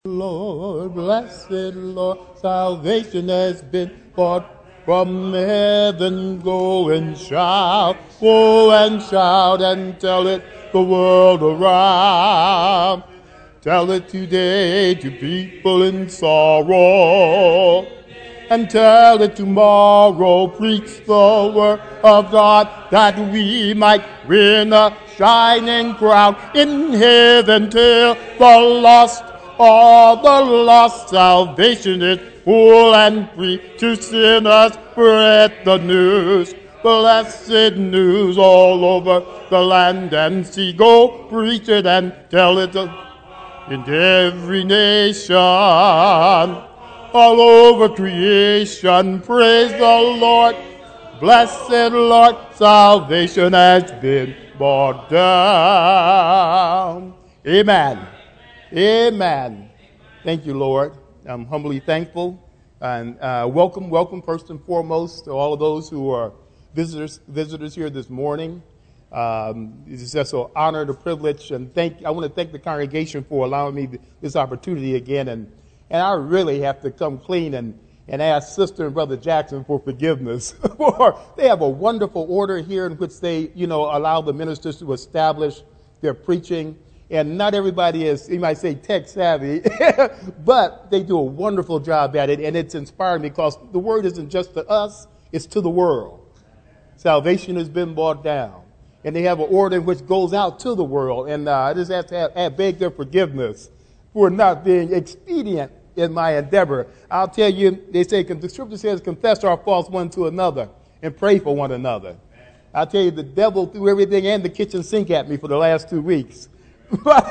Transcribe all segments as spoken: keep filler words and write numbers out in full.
Lord, blessed Lord, salvation has been bought from heaven. Go and shout, go and shout and tell it the world around. Tell it today to people in sorrow, and tell it tomorrow. Preach the word of God that we might win a shining crown in heaven. Till the lost, all the lost, salvation is full and free. To sinners spread the news, blessed news all over the land and sea. Go preach it and tell it in every nation, all over creation. Praise the Lord, blessed Lord, salvation has been brought down. Amen. Amen. Thank you, Lord. I'm humbly thankful. And uh, welcome, welcome first and foremost to all of those who are visitors visitors here this morning. Um, it's just an honor and a privilege. And thank I want to thank the congregation for allowing me this opportunity again. And, and I really have to come clean and, and ask Sister and Brother Jackson for forgiveness. For they have a wonderful order here in which they, you know, allow the ministers to establish their preaching. And not everybody is, you might say, tech savvy, but they do a wonderful job at it. And it's inspiring because the word isn't just to us, it's to the world. Salvation has been brought down. And they have an order in which goes out to the world. And uh, I just have to have, have beg their forgiveness for not being expedient in my endeavor. I'll tell you, they say, the scripture says, confess our faults one to another and pray for one another. I'll tell you, the devil threw everything and the kitchen sink at me for the last two weeks. But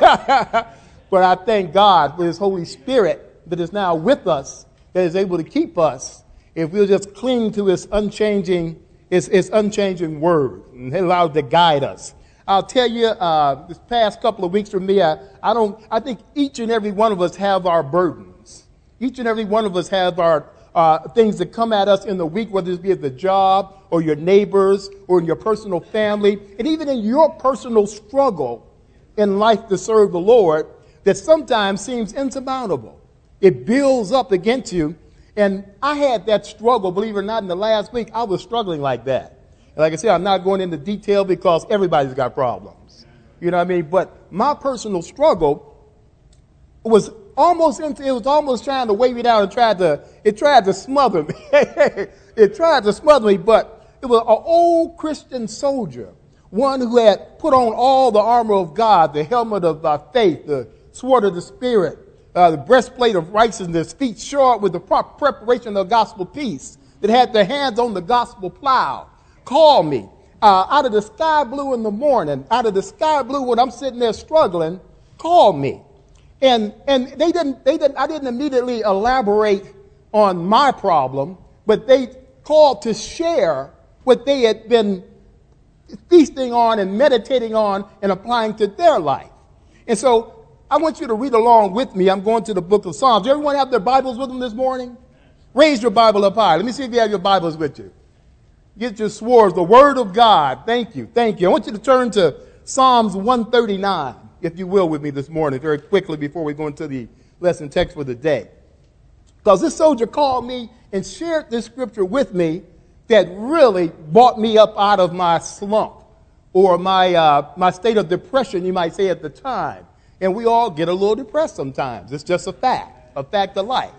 I thank God for his Holy Spirit that is now with us, that is able to keep us if we'll just cling to his unchanging, his, his unchanging word, and he allows to guide us. I'll tell you, uh, this past couple of weeks for me, I, I don't, I think each and every one of us have our burdens. Each and every one of us have our uh, things that come at us in the week, whether it be at the job or your neighbors or in your personal family, and even in your personal struggle in life to serve the Lord that sometimes seems insurmountable. It builds up against you. And I had that struggle, believe it or not, in the last week. I was struggling like that. And like I said, I'm not going into detail because everybody's got problems. You know what I mean? But my personal struggle was almost into, it was almost trying to weigh me down and tried to, it tried to smother me. It tried to smother me, but it was an old Christian soldier, one who had put on all the armor of God, the helmet of uh, faith, the sword of the Spirit, uh, the breastplate of righteousness, feet shod with the proper preparation of the gospel peace, that had their hands on the gospel plow. Call me uh, out of the sky blue in the morning, out of the sky blue when I'm sitting there struggling. Call me, and and they didn't they didn't I didn't immediately elaborate on my problem, but they called to share what they had been feasting on and meditating on and applying to their life. And so I want you to read along with me. I'm going to the book of Psalms. Does everyone have their Bibles with them this morning? Raise your Bible up high. Let me see if you have your Bibles with you. Get your swords, the word of God. Thank you. Thank you. I want you to turn to Psalms one thirty-nine, if you will, with me this morning, very quickly before we go into the lesson text for the day. Because this soldier called me and shared this scripture with me that really brought me up out of my slump or my uh, my state of depression, you might say, at the time. And we all get a little depressed sometimes. It's just a fact, a fact of life.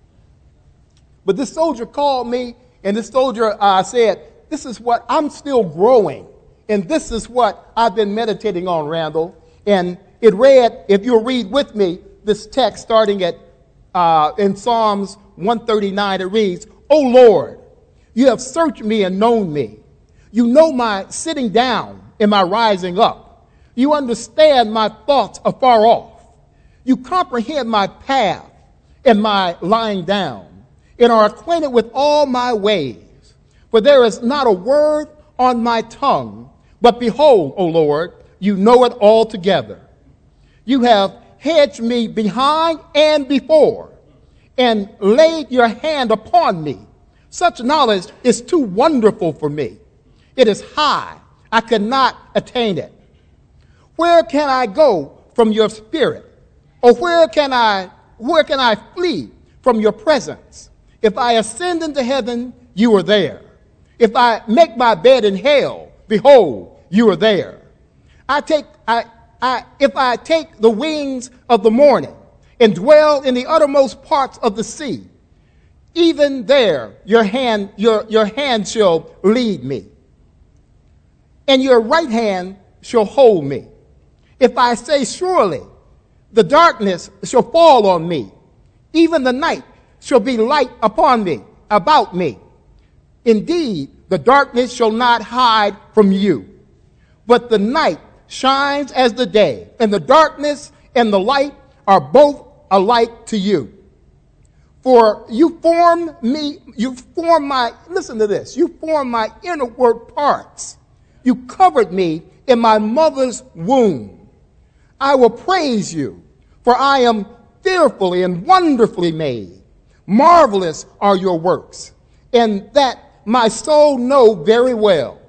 But this soldier called me, and this soldier uh, said, this is what I'm still growing, and this is what I've been meditating on, Randall. And it read, if you'll read with me, this text starting at uh, in Psalms one thirty-nine, it reads, O Lord, you have searched me and known me. You know my sitting down and my rising up. You understand my thoughts afar off. You comprehend my path and my lying down, and are acquainted with all my ways. For there is not a word on my tongue, but behold, O Lord, you know it altogether. You have hedged me behind and before, and laid your hand upon me. Such knowledge is too wonderful for me. It is high. I cannot attain it. Where can I go from your spirit? Or where can I where can I flee from your presence? If I ascend into heaven, you are there. If I make my bed in hell, behold, you are there. I take, I, I, if I take the wings of the morning and dwell in the uttermost parts of the sea, even there your hand, your, your hand shall lead me, and your right hand shall hold me. If I say, surely the darkness shall fall on me, even the night shall be light upon me, about me. Indeed, the darkness shall not hide from you, but the night shines as the day, and the darkness and the light are both alike to you. For you formed me, you formed my, listen to this, you formed my inward parts. You covered me in my mother's womb. I will praise you, for I am fearfully and wonderfully made. Marvelous are your works, and that my soul know very well.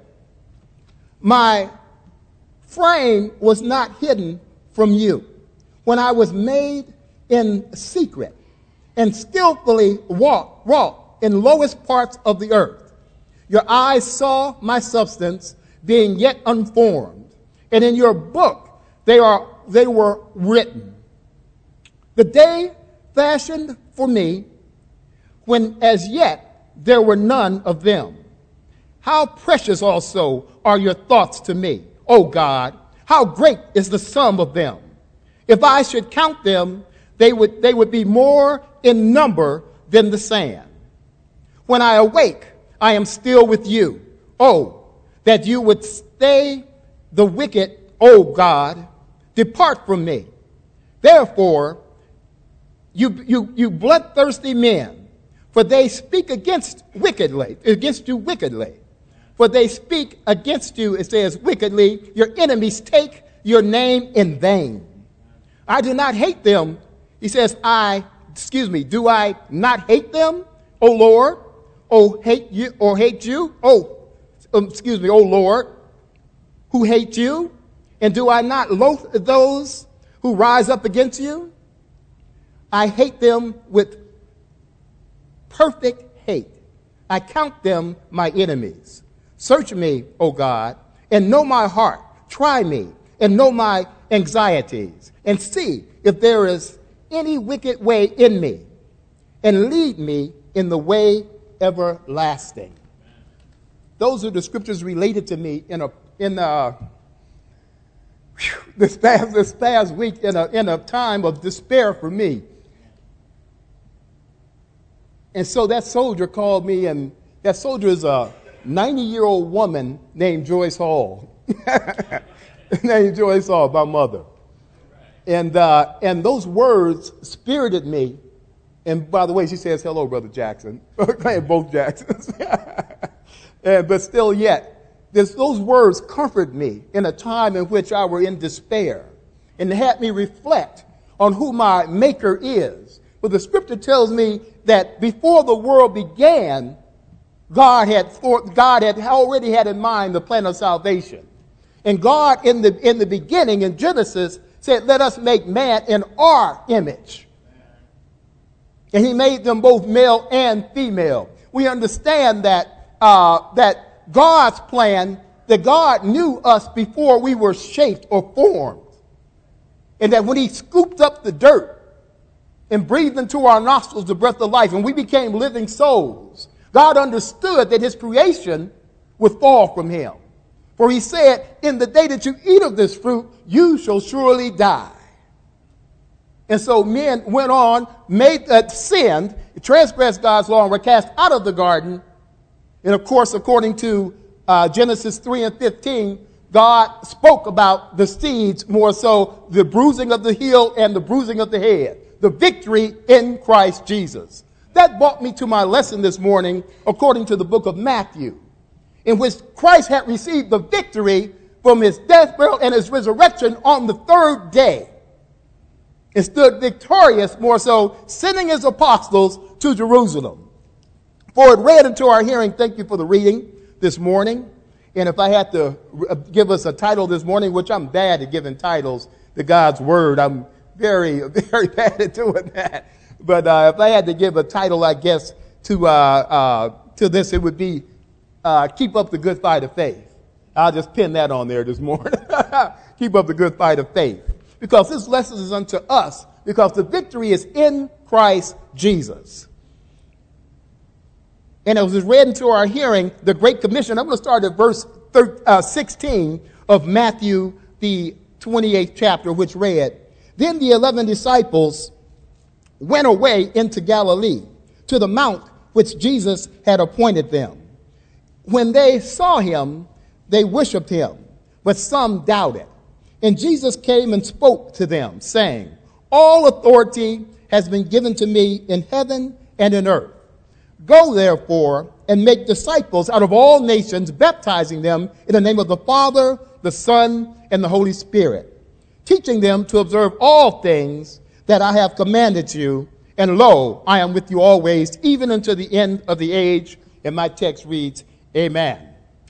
My frame was not hidden from you when I was made in secret and skillfully walk, wrought in lowest parts of the earth. Your eyes saw my substance being yet unformed, and in your book they are they were written. The day fashioned for me, when as yet there were none of them. How precious also are your thoughts to me, O God! How great is the sum of them! If I should count them, they would they would be more in number than the sand. When I awake, I am still with you. Oh, that you would stay the wicked, O God, depart from me. Therefore, you, you, you bloodthirsty men, for they speak against wickedly, against you wickedly. For they speak against you, it says, wickedly. Your enemies take your name in vain. I do not hate them. He says, I, excuse me, do I not hate them, O Lord? Oh, hate you, or hate you? Oh, um, excuse me, O Lord, who hate you? And do I not loathe those who rise up against you? I hate them with perfect hate. I count them my enemies. Search me, O God, and know my heart. Try me and know my anxieties, and see if there is any wicked way in me, and lead me in the way everlasting. Those are the scriptures related to me in a in a whew, this past this past week in a in a time of despair for me. And so that soldier called me, and that soldier is a ninety-year-old woman named Joyce Hall. named Joyce Hall, my mother. And uh, and those words spirited me. And by the way, she says, hello, Brother Jackson. Both Jacksons. and, but still yet, this, those words comforted me in a time in which I were in despair, and had me reflect on who my maker is. But the scripture tells me that before the world began, God had thought, God had already had in mind the plan of salvation. And God in the in the beginning in Genesis said, let us make man in our image. And he made them both male and female. We understand that uh, that God's plan, that God knew us before we were shaped or formed. And that when he scooped up the dirt and breathed into our nostrils the breath of life, and we became living souls, God understood that his creation would fall from him. For he said, in the day that you eat of this fruit, you shall surely die. And so men went on, made uh, sinned, transgressed God's law, and were cast out of the garden. And of course, according to uh, Genesis three and fifteen, God spoke about the seeds, more so the bruising of the heel and the bruising of the head, the victory in Christ Jesus. That brought me to my lesson this morning, according to the book of Matthew, in which Christ had received the victory from his death, burial, and his resurrection on the third day, and stood victorious, more so, sending his apostles to Jerusalem. For it read into our hearing, thank you for the reading this morning. And if I had to give us a title this morning, which I'm bad at giving titles to God's word, I'm very, very bad at doing that. But uh, if I had to give a title, I guess, to uh, uh, to this, it would be uh, Keep Up the Good Fight of Faith. I'll just pin that on there this morning. Keep up the good fight of faith. Because this lesson is unto us, because the victory is in Christ Jesus. And it was read into our hearing, the Great Commission. I'm going to start at verse sixteen of Matthew, the twenty-eighth chapter, which read, Then the eleven disciples went away into Galilee, to the mount which Jesus had appointed them. When they saw him, they worshipped him, but some doubted. And Jesus came and spoke to them, saying, All authority has been given to me in heaven and in earth. Go, therefore, and make disciples out of all nations, baptizing them in the name of the Father, the Son, and the Holy Spirit, teaching them to observe all things that I have commanded you. And lo, I am with you always, even unto the end of the age. And my text reads, Amen.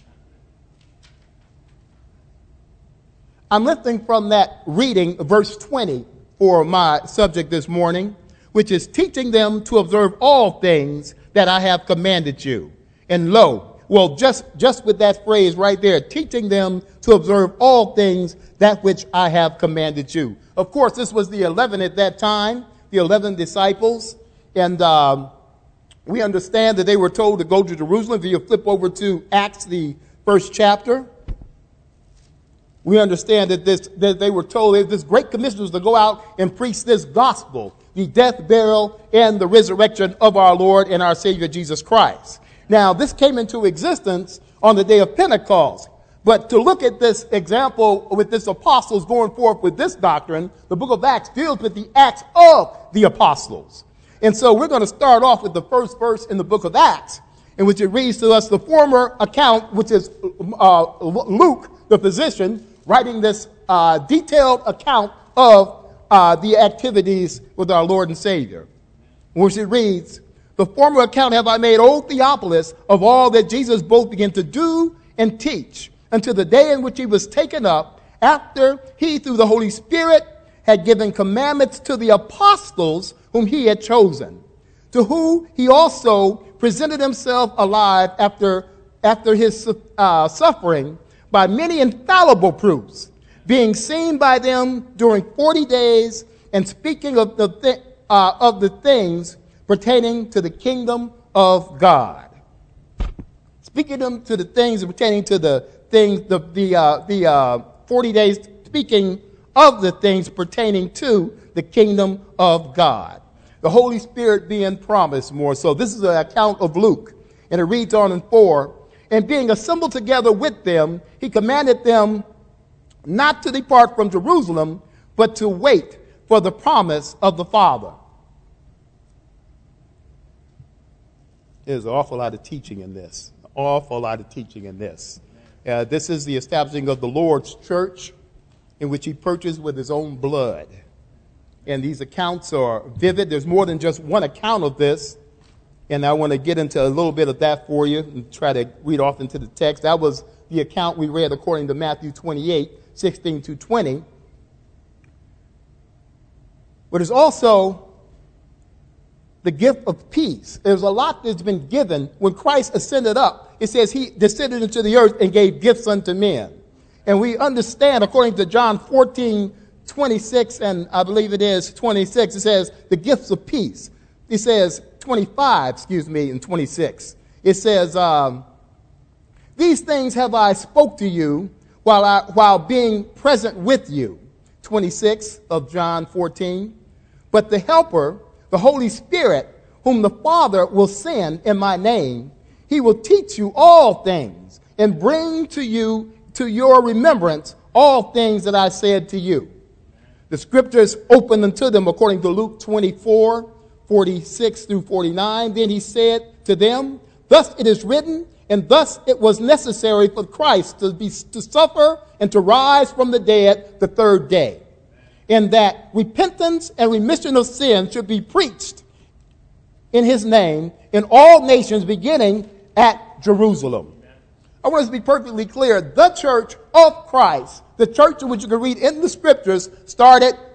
I'm lifting from that reading verse twenty for my subject this morning, which is teaching them to observe all things that I have commanded you. And lo, well, just, just with that phrase right there, teaching them to observe all things that which I have commanded you. Of course, this was the eleven at that time, the eleven disciples. And um, we understand that they were told to go to Jerusalem. If you flip over to Acts, the first chapter, we understand that this that they were told that this great commission was to go out and preach this gospel, the death, burial, and the resurrection of our Lord and our Savior Jesus Christ. Now, this came into existence on the day of Pentecost. But to look at this example with this apostles going forth with this doctrine, the book of Acts deals with the acts of the apostles. And so we're going to start off with the first verse in the book of Acts, in which it reads to us the former account, which is uh, Luke, the physician, writing this uh, detailed account of uh, the activities with our Lord and Savior, which it reads, The former account have I made, O Theophilus, of all that Jesus both began to do and teach, until the day in which he was taken up, after he, through the Holy Spirit, had given commandments to the apostles whom he had chosen, to whom he also presented himself alive after, after his uh, suffering by many infallible proofs, being seen by them during forty days, and speaking of the, th- uh, of the things pertaining to the kingdom of God. Speaking them to the things pertaining to the things, the, the, uh, the uh, forty days, speaking of the things pertaining to the kingdom of God. The Holy Spirit being promised more. So this is an account of Luke. And it reads on in four. And being assembled together with them, he commanded them not to depart from Jerusalem, but to wait for the promise of the Father. There's an awful lot of teaching in this. An awful lot of teaching in this. Uh, this is the establishing of the Lord's church, in which he purchased with his own blood. And these accounts are vivid. There's more than just one account of this. And I want to get into a little bit of that for you and try to read off into the text. That was the account we read according to Matthew twenty-eight, sixteen to twenty. But there's also the gift of peace. There's a lot that's been given. When Christ ascended up, it says he descended into the earth and gave gifts unto men. And we understand, according to John fourteen, twenty-six, and I believe it is twenty-six, it says the gifts of peace. It says twenty-five, excuse me, and twenty-six. It says, um, these things have I spoke to you while I, while being present with you. twenty-six of John fourteen. But the Helper, the Holy Spirit, whom the Father will send in my name, he will teach you all things and bring to you, to your remembrance, all things that I said to you. The scriptures opened unto them according to Luke twenty-four, forty-six through forty-nine. Then he said to them, thus it is written, and thus it was necessary for Christ to be to suffer and to rise from the dead the third day, and that repentance and remission of sin should be preached in his name in all nations, beginning at Jerusalem. I want us to be perfectly clear. The church of Christ, the church in which you can read in the scriptures, started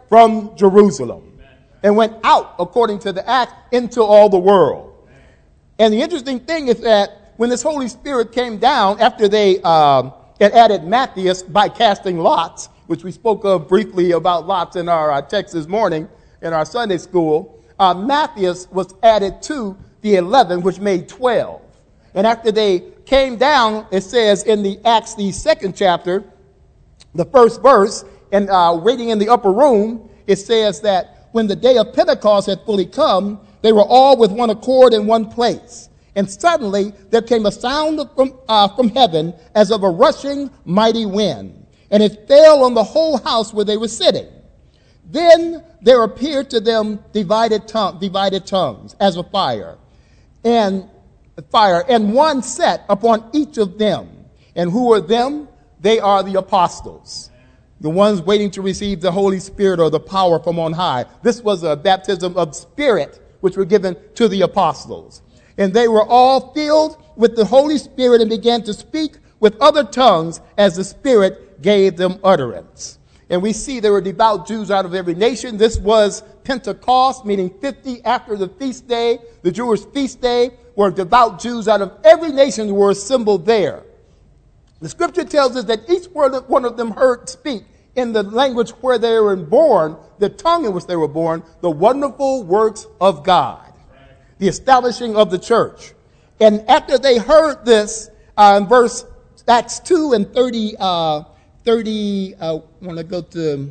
from Jerusalem and went out, according to the Acts, into all the world. And the interesting thing is that when this Holy Spirit came down, after they um, had added Matthias by casting lots, which we spoke of briefly about lots in our uh, text this morning in our Sunday school, uh, Matthias was added to the eleven, which made twelve. And after they came down, it says in the Acts, the second chapter, the first verse, and uh, waiting in the upper room, it says that when the day of Pentecost had fully come, they were all with one accord in one place. And suddenly there came a sound from, uh, from heaven as of a rushing mighty wind, and it fell on the whole house where they were sitting. Then there appeared to them divided, tongue, divided tongues as of fire, and fire, and one sat upon each of them. And who are them? They are the apostles, the ones waiting to receive the Holy Spirit or the power from on high. This was a baptism of spirit which were given to the apostles. And they were all filled with the Holy Spirit and began to speak with other tongues as the Spirit gave them utterance. And we see there were devout Jews out of every nation. This was Pentecost, meaning fifty after the feast day, the Jewish feast day, where devout Jews out of every nation were assembled there. The scripture tells us that each one of them heard speak in the language where they were born, the tongue in which they were born, the wonderful works of God, the establishing of the church. And after they heard this, uh, in verse Acts two and thirty, uh, thirty, uh, I want to go to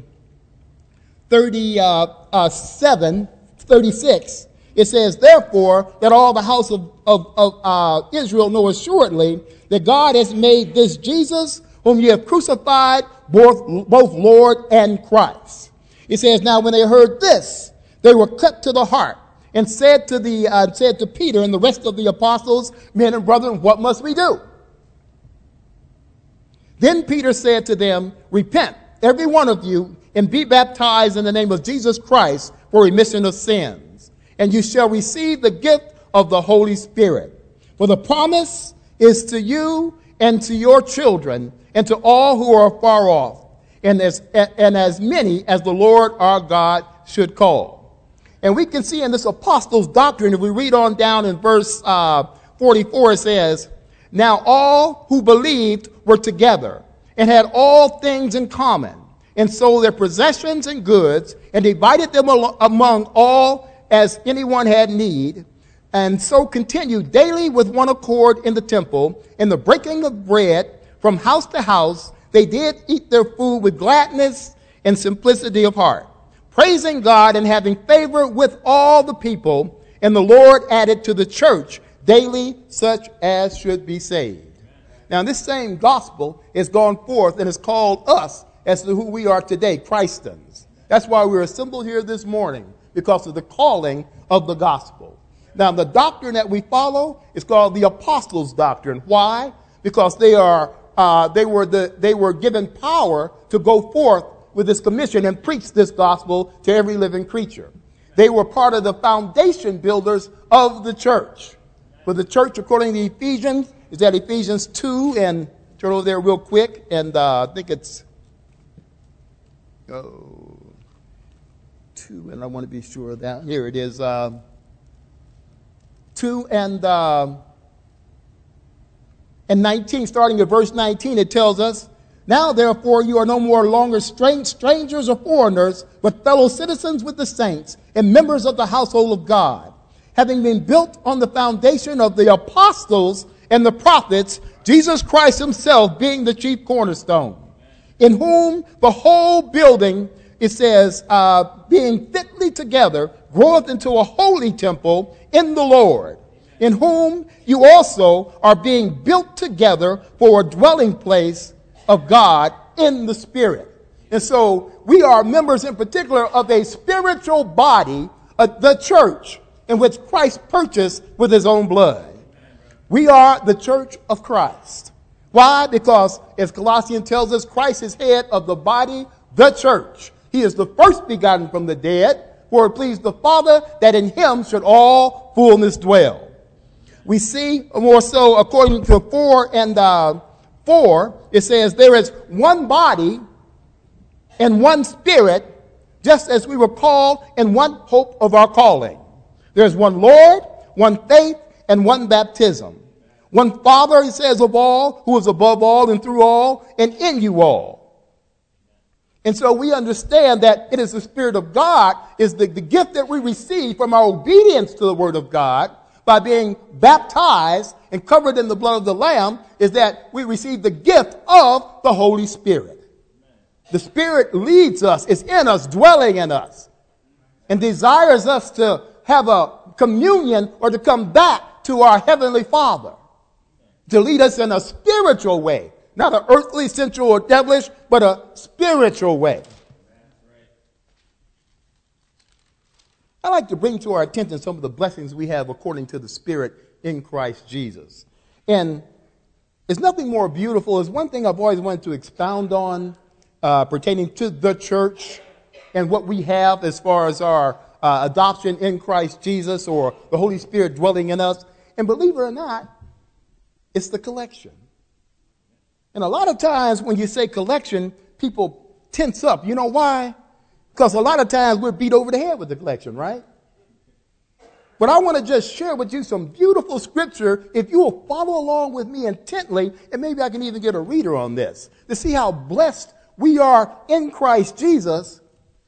thirty-seven, thirty-six. It says, therefore, that all the house of, of, of uh, Israel know assuredly that God has made this Jesus, whom you have crucified, both, both Lord and Christ. It says, now when they heard this, they were cut to the heart, and said to the uh, said to Peter and the rest of the apostles, men and brethren, what must we do? Then Peter said to them, repent, every one of you, and be baptized in the name of Jesus Christ for remission of sins, and you shall receive the gift of the Holy Spirit. For the promise is to you and to your children and to all who are far off, and as, and as many as the Lord our God should call. And we can see in this apostles' doctrine, if we read on down in verse uh, forty-four, it says, now all who believed were together and had all things in common, and sold their possessions and goods, and divided them al- among all as anyone had need, and so continued daily with one accord in the temple, in the breaking of bread from house to house. They did eat their food with gladness and simplicity of heart, praising God and having favor with all the people. And the Lord added to the church daily such as should be saved. Now, this same gospel is gone forth and is called us as to who we are today, Christians. That's why we're assembled here this morning, because of the calling of the gospel. Now, the doctrine that we follow is called the apostles' doctrine. Why? Because they are uh, they were the they were given power to go forth with this commission and preach this gospel to every living creature. They were part of the foundation builders of the church. For the church, according to Ephesians, is that Ephesians two, and turn over there real quick, and uh, I think it's oh, two, and I want to be sure of that. Here it is, uh, two and uh, and nineteen, starting at verse nineteen, it tells us, now, therefore, you are no more longer strange, strangers or foreigners, but fellow citizens with the saints and members of the household of God, having been built on the foundation of the apostles and the prophets, Jesus Christ himself being the chief cornerstone, in whom the whole building, it says, uh, being fitly together, groweth into a holy temple in the Lord, in whom you also are being built together for a dwelling place of God in the Spirit. And so we are members in particular of a spiritual body, uh, the church, in which Christ purchased with his own blood. We are the church of Christ. Why? Because, as Colossians tells us, Christ is head of the body, the church. He is the first begotten from the dead, for it pleased the Father that in him should all fullness dwell. We see more so according to four and uh, four, it says, there is one body and one spirit, just as we were called in one hope of our calling. There's one Lord, one faith, and one baptism. One Father, he says, of all, who is above all and through all and in you all. And so we understand that it is the Spirit of God, is the, the gift that we receive from our obedience to the Word of God by being baptized and covered in the blood of the Lamb, is that we receive the gift of the Holy Spirit. The Spirit leads us, is in us, dwelling in us, and desires us to have a communion or to come back to our Heavenly Father, to lead us in a spiritual way, not an earthly, sensual, or devilish, but a spiritual way. I'd like to bring to our attention some of the blessings we have according to the Spirit in Christ Jesus. And it's nothing more beautiful. It's one thing I've always wanted to expound on uh, pertaining to the church and what we have as far as our uh, adoption in Christ Jesus, or the Holy Spirit dwelling in us. And believe it or not, it's the collection. And a lot of times when you say collection, people tense up. You know why? Because a lot of times we're beat over the head with the collection, right? But I want to just share with you some beautiful scripture. If you will follow along with me intently, and maybe I can even get a reader on this, to see how blessed we are in Christ Jesus,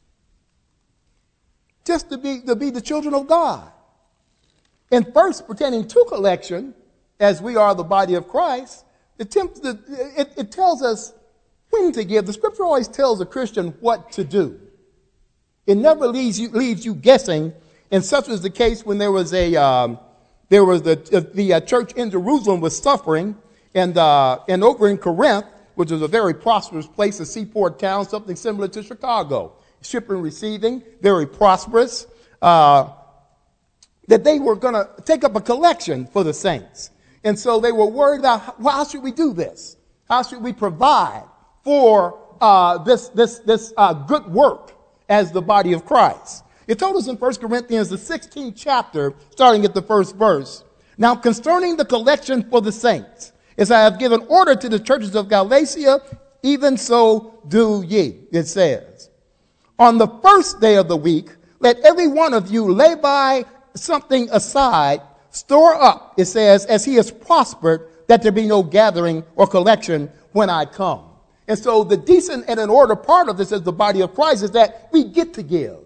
just to be, to be the children of God. And first, pertaining to collection, as we are the body of Christ, it, it, it tells us when to give. The scripture always tells a Christian what to do. It never leaves you, leaves you guessing. And such was the case when there was a um, there was the the uh, church in Jerusalem was suffering, and uh, and over in Corinth, which was a very prosperous place, a seaport town, something similar to Chicago, shipping and receiving, very prosperous. Uh, that they were going to take up a collection for the saints, and so they were worried about, well, how should we do this? How should we provide for uh, this this this uh, good work as the body of Christ? It told us in First Corinthians, the sixteenth chapter, starting at the first verse. Now concerning the collection for the saints, as I have given order to the churches of Galatia, even so do ye, it says. On the first day of the week, let every one of you lay by something aside, store up, it says, as he has prospered, that there be no gathering or collection when I come. And so the decent and in order part of this as the body of Christ is that we get to give.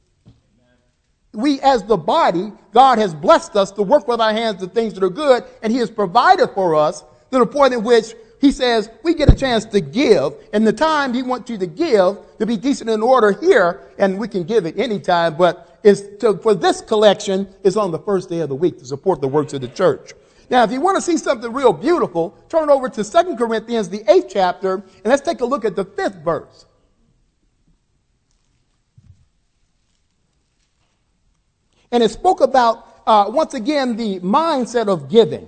We as the body, God has blessed us to work with our hands the things that are good, and he has provided for us to the point in which he says we get a chance to give. And the time he wants you to give, to be decent in order here, and we can give it any time, but is to, for this collection is on the first day of the week to support the works of the church. Now, if you want to see something real beautiful, turn over to Second Corinthians, the eighth chapter, and let's take a look at the fifth verse. And it spoke about, uh, once again, the mindset of giving.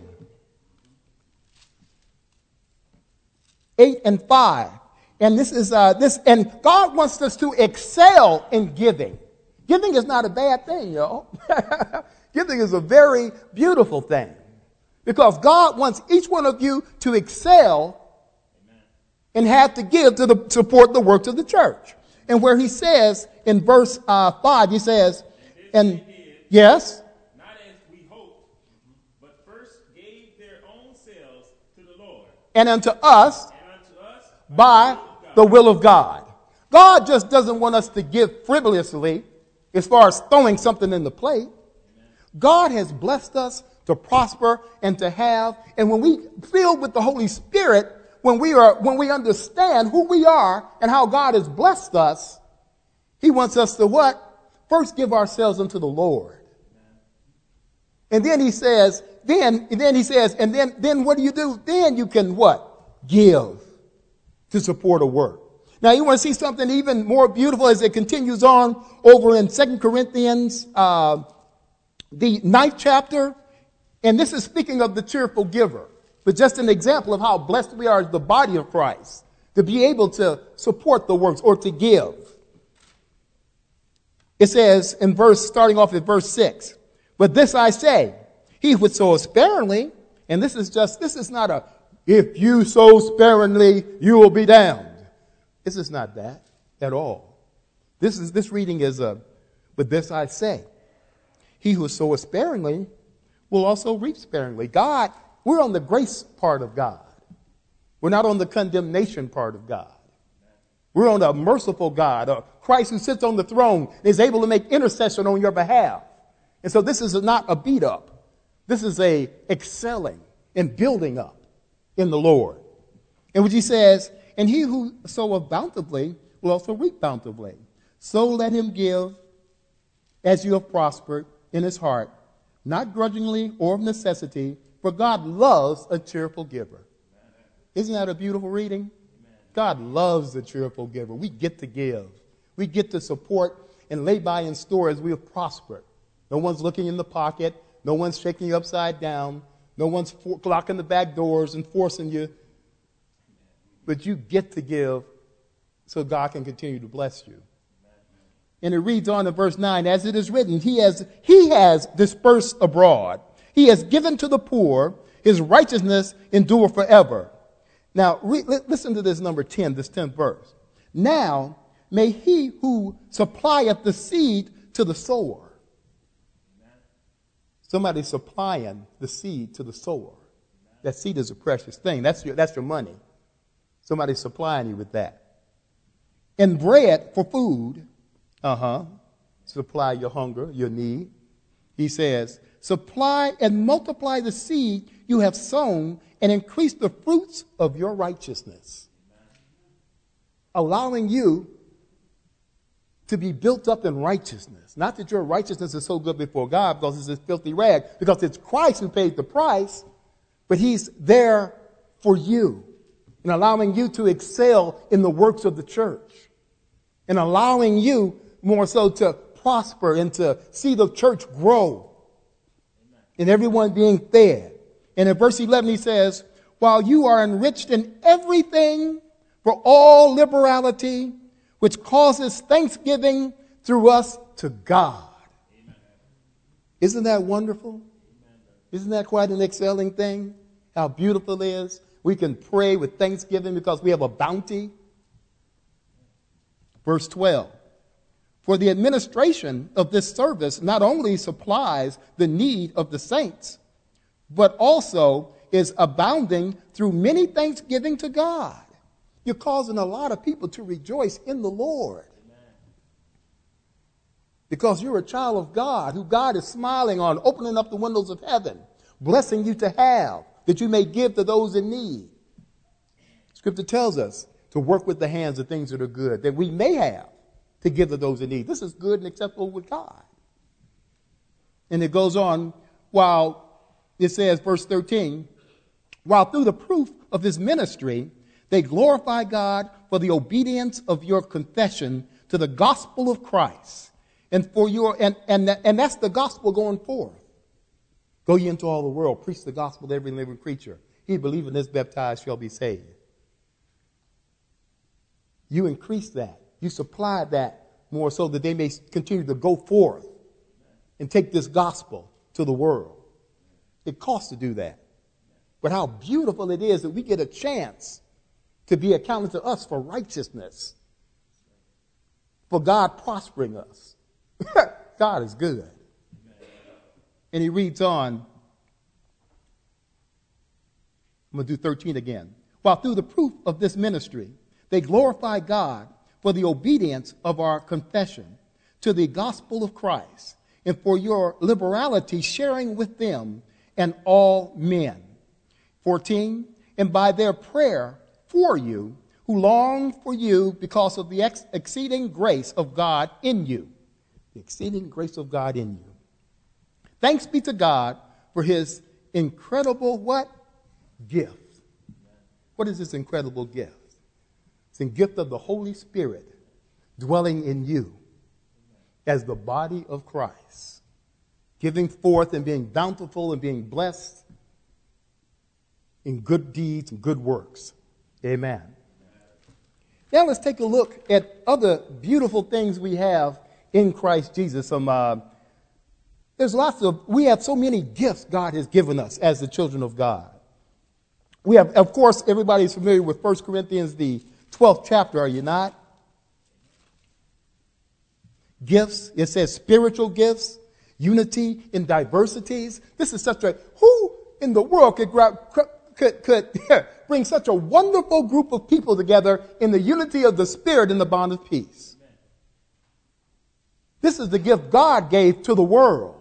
Eight and five. And this is, uh, this, and God wants us to excel in giving. Giving is not a bad thing, y'all. Giving is a very beautiful thing. Because God wants each one of you to excel and have to give to the, support the works of the church. And where he says in verse uh, five, he says, and yes. Not as we hoped, but first gave their own selves to the Lord. And unto us, and unto us by the will of God. God just doesn't want us to give frivolously as far as throwing something in the plate. God has blessed us to prosper and to have. And when we filled with the Holy Spirit, when we are, when we understand who we are and how God has blessed us, he wants us to what? First give ourselves unto the Lord. And then he says, then, then he says, and then, then what do you do? Then you can what? Give to support a work. Now you want to see something even more beautiful as it continues on over in Second Corinthians, uh, the ninth chapter. And this is speaking of the cheerful giver, but just an example of how blessed we are as the body of Christ to be able to support the works or to give. It says in verse, starting off at verse six, but this I say, he would sow sparingly, and this is just, this is not a, if you sow sparingly, you will be damned. This is not that at all. This is this reading is a, but this I say, he who soweth sparingly will also reap sparingly. God, we're on the grace part of God. We're not on the condemnation part of God. We're on a merciful God, a Christ who sits on the throne and is able to make intercession on your behalf. And so this is not a beat up. This is a excelling and building up in the Lord. And which he says, and he who soweth bountifully will also reap bountifully. So let him give as you have prospered in his heart, not grudgingly or of necessity, for God loves a cheerful giver. Isn't that a beautiful reading? God loves a cheerful giver. We get to give. We get to support and lay by in store as we have prospered. No one's looking in the pocket. No one's shaking you upside down. No one's for- locking the back doors and forcing you. But you get to give so God can continue to bless you. And it reads on in verse nine, as it is written, he has, he has dispersed abroad. He has given to the poor. His righteousness endure forever. Now, re- listen to this number ten, this tenth verse. Now, may he who supplieth the seed to the sower. Somebody supplying the seed to the sower. That seed is a precious thing. That's your, that's your money. Somebody's supplying you with that. And bread for food. Uh-huh. Supply your hunger, your need. He says, supply and multiply the seed you have sown and increase the fruits of your righteousness. Allowing you to be built up in righteousness. Not that your righteousness is so good before God because it's this filthy rag, because it's Christ who paid the price, but he's there for you and allowing you to excel in the works of the church and allowing you more so to prosper and to see the church grow and everyone being fed. And in verse eleven, he says, while you are enriched in everything for all liberality, which causes thanksgiving through us to God. Amen. Isn't that wonderful? Amen. Isn't that quite an excelling thing? How beautiful it is. We can pray with thanksgiving because we have a bounty. Verse twelve. For the administration of this service not only supplies the need of the saints, but also is abounding through many thanksgiving to God. You're causing a lot of people to rejoice in the Lord. Amen. Because you're a child of God, who God is smiling on, opening up the windows of heaven, blessing you to have, that you may give to those in need. Scripture tells us to work with the hands of things that are good, that we may have to give to those in need. This is good and acceptable with God. And it goes on, while it says, verse thirteen, while through the proof of his ministry, they glorify God for the obedience of your confession to the gospel of Christ. And for your and, and, and that's the gospel going forth. Go ye into all the world, preach the gospel to every living creature. He believeth and is baptized shall be saved. You increase that. You supply that more so that they may continue to go forth and take this gospel to the world. It costs to do that. But how beautiful it is that we get a chance to be accounted to us for righteousness, for God prospering us. God is good. And he reads on. I'm going to do thirteen again. While through the proof of this ministry, they glorify God for the obedience of our confession to the gospel of Christ, and for your liberality sharing with them and all men. fourteen, and by their prayer for you, who long for you because of the ex- exceeding grace of God in you. The exceeding grace of God in you. Thanks be to God for his incredible what? Gift. What is this incredible gift? It's a gift of the Holy Spirit dwelling in you as the body of Christ, giving forth and being bountiful and being blessed in good deeds and good works. Amen. Now let's take a look at other beautiful things we have in Christ Jesus. Some uh, there's lots of we have so many gifts God has given us as the children of God. We have, of course, everybody's familiar with First Corinthians, the twelfth chapter, are you not? gifts. It says spiritual gifts, unity in diversities. This is such a, who in the world could grab, could, could bring such a wonderful group of people together in the unity of the Spirit in the bond of peace? This is the gift God gave to the world.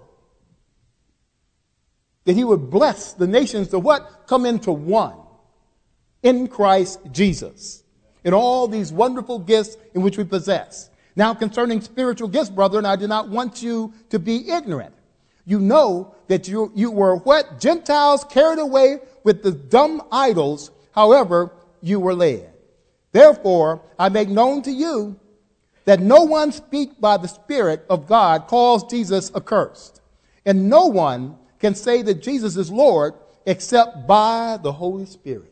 That he would bless the nations to what? Come into one in Christ Jesus. In all these wonderful gifts in which we possess. Now concerning spiritual gifts, brethren, I do not want you to be ignorant. You know that you, you were what? Gentiles carried away with the dumb idols, however you were led. Therefore, I make known to you that no one speak by the Spirit of God calls Jesus accursed. And no one can say that Jesus is Lord except by the Holy Spirit.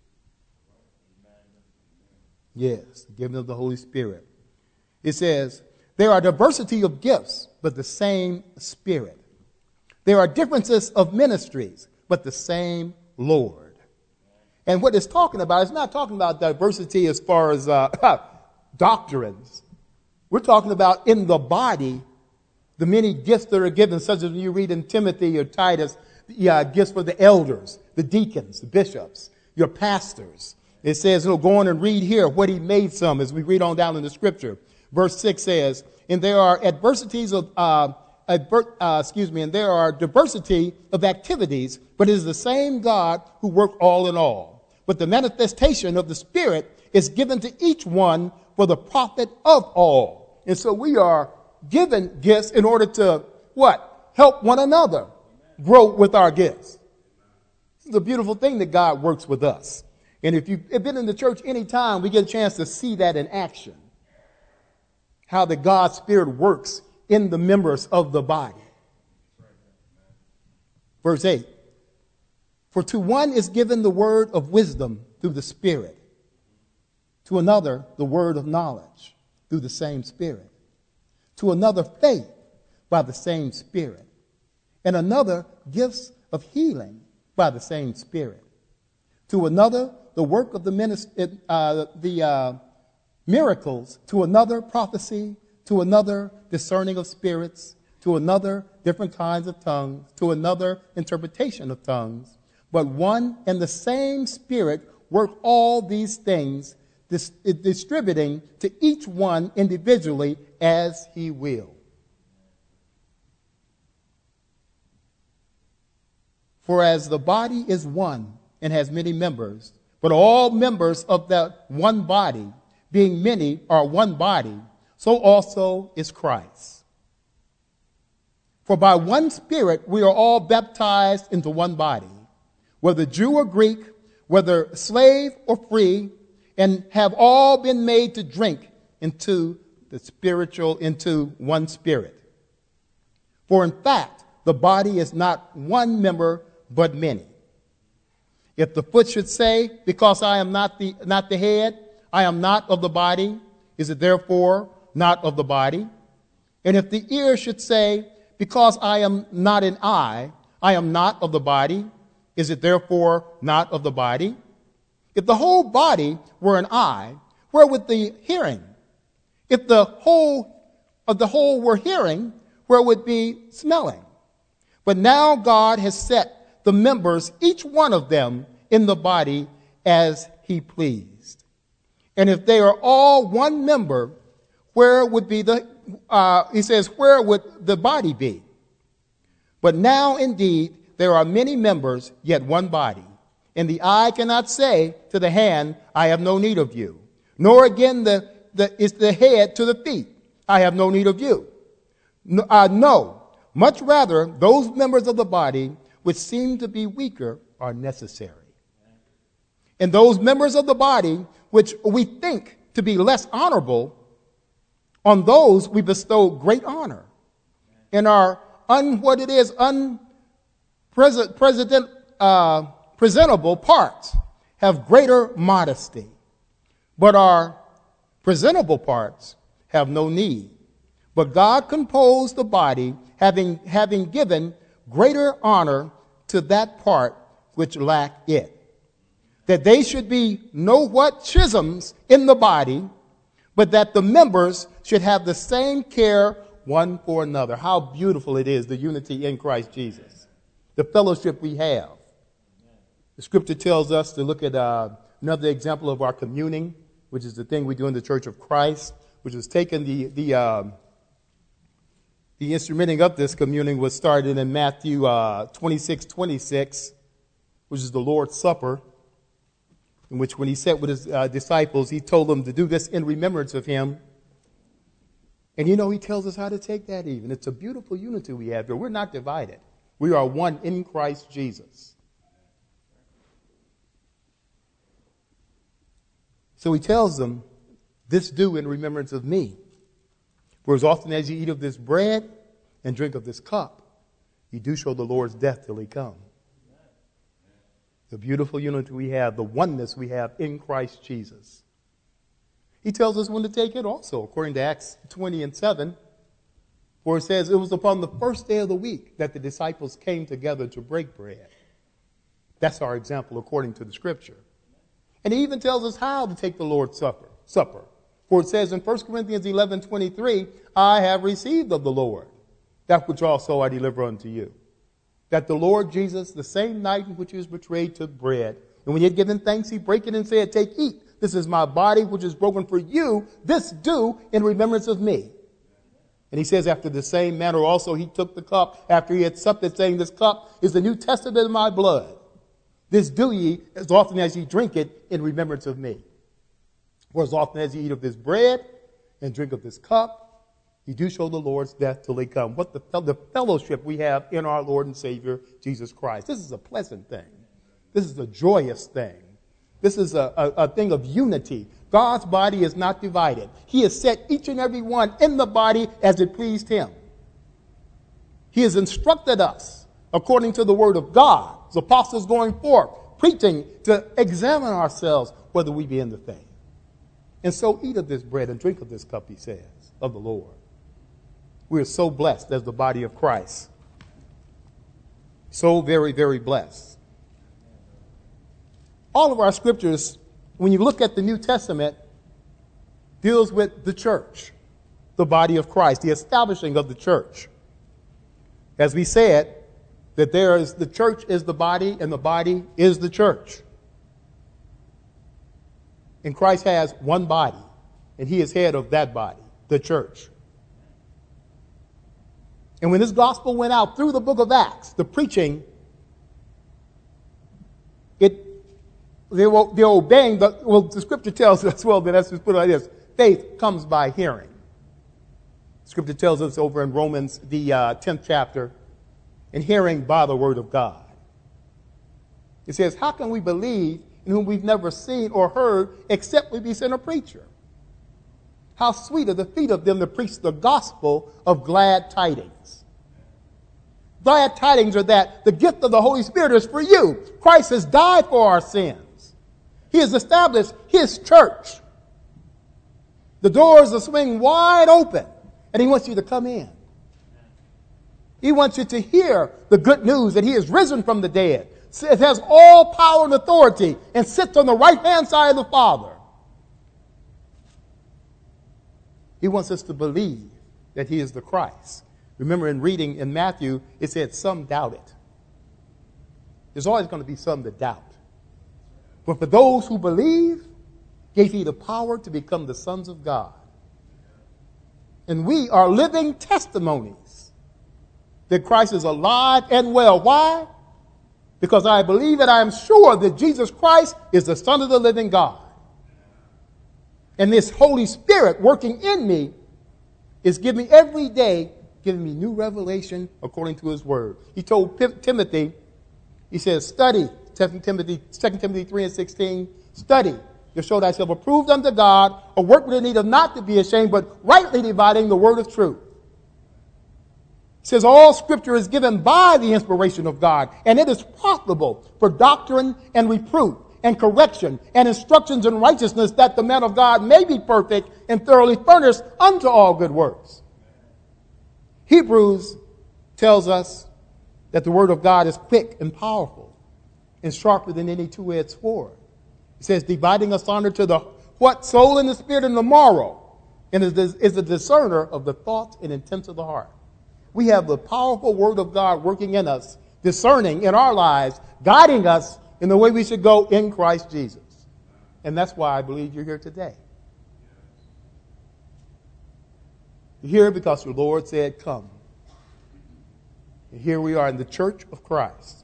Yes, the giving of the Holy Spirit. It says, there are diversity of gifts, but the same Spirit. There are differences of ministries, but the same Lord. And what it's talking about, it's not talking about diversity as far as uh, doctrines. We're talking about in the body, the many gifts that are given, such as you read in Timothy or Titus, the uh, gifts for the elders, the deacons, the bishops, your pastors. It says, you know, go on and read here what he made some as we read on down in the scripture. Verse six says, and there are adversities of, uh, adver- uh, excuse me, and there are diversity of activities, but it is the same God who worked all in all. But the manifestation of the Spirit is given to each one for the profit of all. And so we are given gifts in order to, what? Help one another grow with our gifts. It's a beautiful thing that God works with us. And if you've been in the church any time, we get a chance to see that in action. How the God's Spirit works in the members of the body. Verse eight. For to one is given the word of wisdom through the Spirit. To another, the word of knowledge through the same Spirit. To another, faith by the same Spirit. And another, gifts of healing by the same Spirit. To another, the work of the, minist- uh, the uh, miracles. To another, prophecy. To another, discerning of spirits. To another, different kinds of tongues. To another, interpretation of tongues. But one and the same Spirit work all these things, dis- distributing to each one individually as he will. For as the body is one and has many members, but all members of that one body, being many, are one body, so also is Christ. For by one Spirit we are all baptized into one body, whether Jew or Greek, whether slave or free, and have all been made to drink into the spiritual, into one Spirit. For in fact, the body is not one member, but many. If the foot should say, because I am not the, not the head, I am not of the body, is it therefore not of the body? And if the ear should say, because I am not an eye, I am not of the body, is it therefore not of the body? If the whole body were an eye, where would the hearing? If the whole of the whole were hearing, where would be smelling? But now God has set the members, each one of them, in the body as he pleased. And if they are all one member, where would be the, uh, he says, where would the body be? But now indeed there are many members, yet one body. And the eye cannot say to the hand, I have no need of you. Nor again the, the is the head to the feet, I have no need of you. No, uh, no, much rather those members of the body which seem to be weaker are necessary. And those members of the body which we think to be less honorable, on those we bestow great honor. And our un what it is unpresident uh, presentable parts have greater modesty, but our presentable parts have no need. But God composed the body, having having given greater honor to that part which lacked it, that they should be no what schisms in the body, but that the members should have the same care one for another. How beautiful it is, the unity in Christ Jesus, the fellowship we have. The scripture tells us to look at uh, another example of our communing, which is the thing we do in the Church of Christ, which was taken, the the um, the instrumenting of this communing was started in Matthew uh, twenty-six twenty-six, which is the Lord's Supper, in which when he sat with his uh, disciples, he told them to do this in remembrance of him. And you know, he tells us how to take that even. It's a beautiful unity we have here. We're not divided. We are one in Christ Jesus. So he tells them, this do in remembrance of me. For as often as you eat of this bread and drink of this cup, you do show the Lord's death till he come. The beautiful unity we have, the oneness we have in Christ Jesus. He tells us when to take it also, according to Acts twenty and seven, where it says, it was upon the first day of the week that the disciples came together to break bread. That's our example according to the scripture. And he even tells us how to take the Lord's Supper. supper. For it says in First Corinthians eleven twenty-three, I have received of the Lord that which also I deliver unto you. That the Lord Jesus, the same night in which he was betrayed, took bread. And when he had given thanks, he brake it and said, take, eat. This is my body, which is broken for you. This do in remembrance of me. And he says, after the same manner also he took the cup after he had supped, saying, this cup is the New Testament of my blood. This do ye as often as ye drink it in remembrance of me. For as often as ye eat of this bread and drink of this cup, you do show the Lord's death till he come. What the, the fellowship we have in our Lord and Savior, Jesus Christ. This is a pleasant thing. This is a joyous thing. This is a, a, a thing of unity. God's body is not divided. He has set each and every one in the body as it pleased him. He has instructed us according to the word of God. As apostles going forth, preaching to examine ourselves whether we be in the faith. And so eat of this bread and drink of this cup, he says, of the Lord. We are so blessed as the body of Christ. So very, very blessed. All of our scriptures, when you look at the New Testament, deals with the church, the body of Christ, the establishing of the church. As we said, that there is the church is the body and the body is the church. And Christ has one body, and he is head of that body, the church. And when this gospel went out through the book of Acts, the preaching, it they were, they're obeying, the, well, the scripture tells us, well, then let's just put it like this. Faith comes by hearing. Scripture tells us over in Romans, the uh, tenth chapter, and hearing by the word of God. It says, how can we believe in whom we've never seen or heard except we be sent a preacher? How sweet are the feet of them that preach the gospel of glad tidings. Glad tidings are that the gift of the Holy Spirit is for you. Christ has died for our sins. He has established his church. The doors are swinging wide open, and he wants you to come in. He wants you to hear the good news that he is risen from the dead. It has all power and authority and sits on the right-hand side of the Father. He wants us to believe that he is the Christ. Remember in reading in Matthew, it said some doubt it. There's always going to be some that doubt. But for those who believe, gave he the power to become the sons of God. And we are living testimonies that Christ is alive and well. Why? Because I believe and I am sure that Jesus Christ is the Son of the living God. And this Holy Spirit working in me is giving me every day, giving me new revelation according to his word. He told P- Timothy, he says, study, Second Timothy, Second Timothy three and sixteen, study to show thyself approved unto God, a workman in need of not to be ashamed, but rightly dividing the word of truth. It says all scripture is given by the inspiration of God, and it is profitable for doctrine and reproof and correction and instructions in righteousness, that the man of God may be perfect and thoroughly furnished unto all good works. Hebrews tells us that the word of God is quick and powerful and sharper than any two-edged sword. It says dividing asunder to the what? Soul and the spirit and the marrow, and is a discerner of the thoughts and intents of the heart. We have the powerful word of God working in us, discerning in our lives, guiding us in the way we should go in Christ Jesus. And that's why I believe you're here today. You're here because the Lord said, come. And here we are in the church of Christ.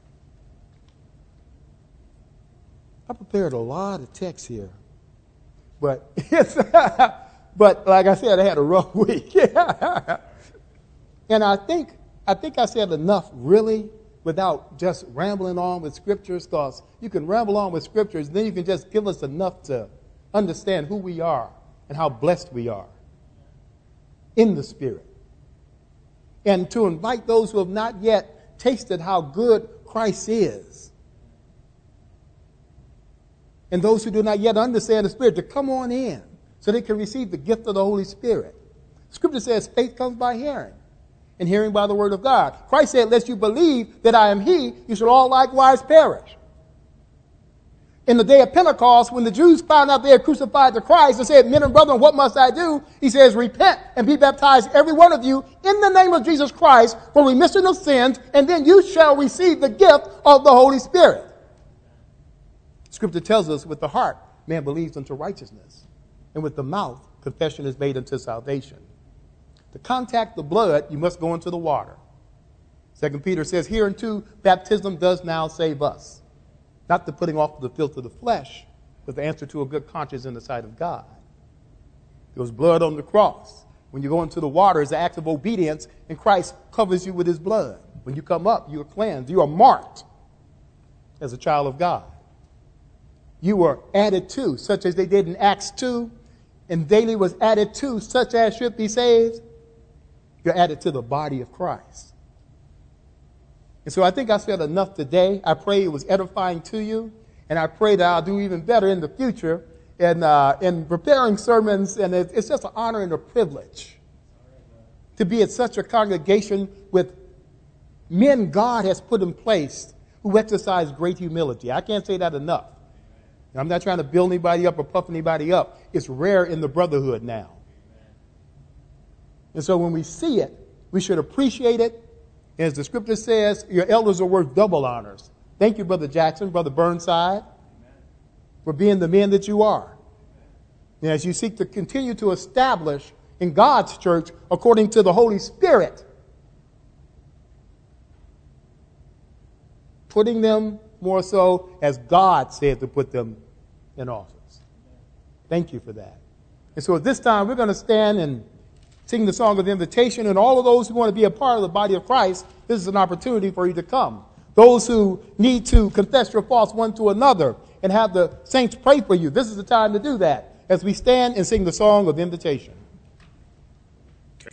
I prepared a lot of text here. But, but like I said, I had a rough week. And I think, I think I said enough, really, without just rambling on with scriptures, because you can ramble on with scriptures, then you can just give us enough to understand who we are and how blessed we are in the Spirit. And to invite those who have not yet tasted how good Christ is, and those who do not yet understand the Spirit, to come on in so they can receive the gift of the Holy Spirit. Scripture says faith comes by hearing, and hearing by the word of God. Christ said, lest you believe that I am he, you shall all likewise perish. In the day of Pentecost, when the Jews found out they had crucified the Christ and said, men and brethren, what must I do? He says, repent and be baptized, every one of you, in the name of Jesus Christ for remission of sins, and then you shall receive the gift of the Holy Spirit. Scripture tells us with the heart, man believes unto righteousness, and with the mouth, confession is made unto salvation. To contact the blood, you must go into the water. Second Peter says, hereunto baptism does now save us. Not the putting off the filth of the flesh, but the answer to a good conscience in the sight of God. There was blood on the cross. When you go into the water, it's an act of obedience, and Christ covers you with his blood. When you come up, you are cleansed. You are marked as a child of God. You were added to, such as they did in Acts two, and daily was added to, such as should be saved. You're added to the body of Christ. And so I think I said enough today. I pray it was edifying to you, and I pray that I'll do even better in the future in, uh, in preparing sermons, and it, it's just an honor and a privilege to be at such a congregation with men God has put in place who exercise great humility. I can't say that enough. And I'm not trying to build anybody up or puff anybody up. It's rare in the brotherhood now. And so when we see it, we should appreciate it. As the scripture says, your elders are worth double honors. Thank you, Brother Jackson, Brother Burnside, for being the men that you are. And as you seek to continue to establish in God's church according to the Holy Spirit, putting them more so as God said to put them in office. Thank you for that. And so at this time, we're going to stand and sing the song of invitation, and all of those who want to be a part of the body of Christ, this is an opportunity for you to come. Those who need to confess your faults one to another and have the saints pray for you, this is the time to do that as we stand and sing the song of invitation.